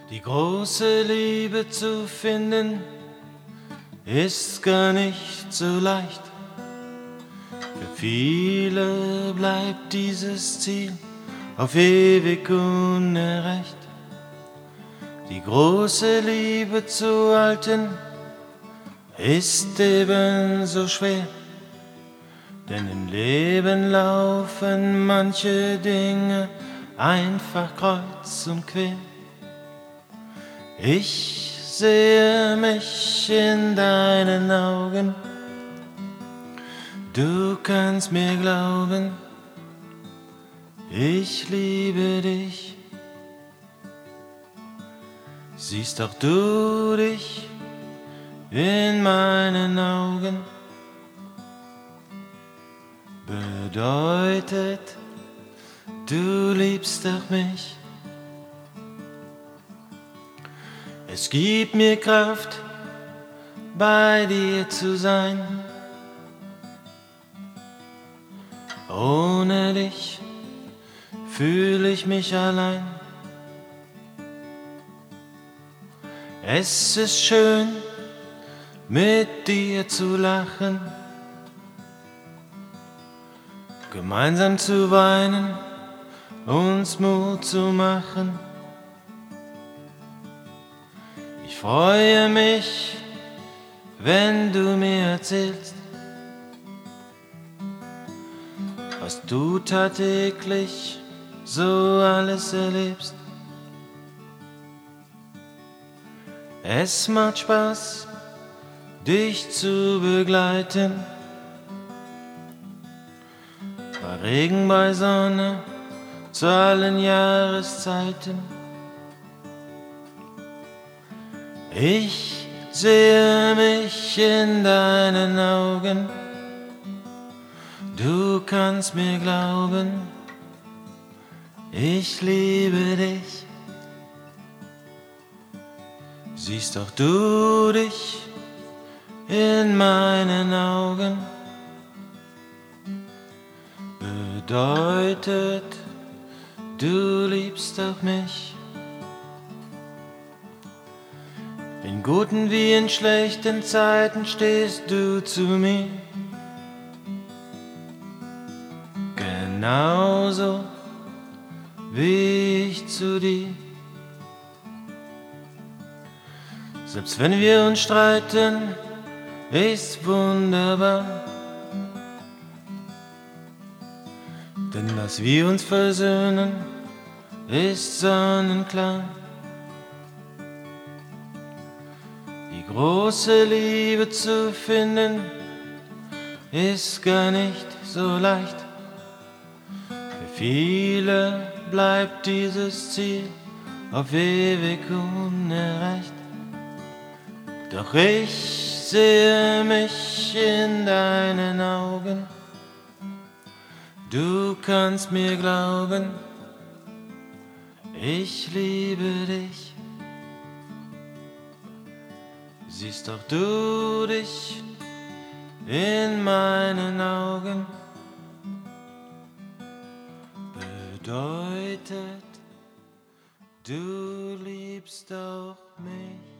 Die große Liebe zu finden, ist gar nicht so leicht. Für viele bleibt dieses Ziel auf ewig unerreicht. Die große Liebe zu halten, ist ebenso schwer, denn im Leben laufen manche Dinge einfach kreuz und quer. Ich sehe mich in deinen Augen, du kannst mir glauben, ich liebe dich. Siehst auch du dich in meinen Augen? Bedeutet, du liebst auch mich. Es gibt mir Kraft, bei dir zu sein. Ohne dich fühle ich mich allein. Es ist schön, mit dir zu lachen, gemeinsam zu weinen, uns Mut zu machen. Ich freue mich, wenn du mir erzählst, was du tagtäglich so alles erlebst. Es macht Spaß, dich zu begleiten, bei Regen, bei Sonne, zu allen Jahreszeiten. Ich sehe mich in deinen Augen, du kannst mir glauben, ich liebe dich. Siehst auch du dich in meinen Augen? Bedeutet, du liebst auch mich. In guten wie in schlechten Zeiten stehst du zu mir. Genauso wie ich zu dir. Selbst wenn wir uns streiten, ist wunderbar. Denn dass wir uns versöhnen, ist sonnenklar. Die große Liebe zu finden, ist gar nicht so leicht. Für viele bleibt dieses Ziel auf ewig unerreicht. Doch ich sehe mich in deinen Augen, du kannst mir glauben, ich liebe dich. Siehst doch du dich in meinen Augen? Bedeutet, du liebst auch mich.